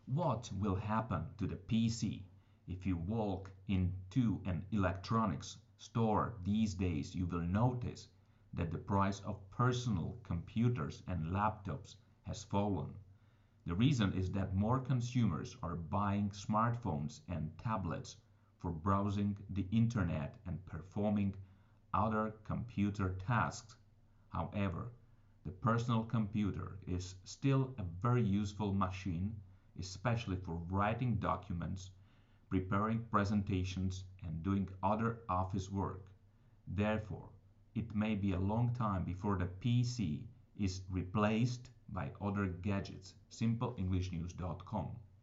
What will happen to the PC? If you walk into an electronics store these days, you will notice that the price of personal computers and laptops has fallen. The reason is that more consumers are buying smartphones and tablets for browsing the internet and performing other computer tasks. However, the personal computer is still a very useful machine, especially for writing documents, preparing presentations, and doing other office work. Therefore, it may be a long time before the PC is replaced by other gadgets. SimpleEnglishNews.com.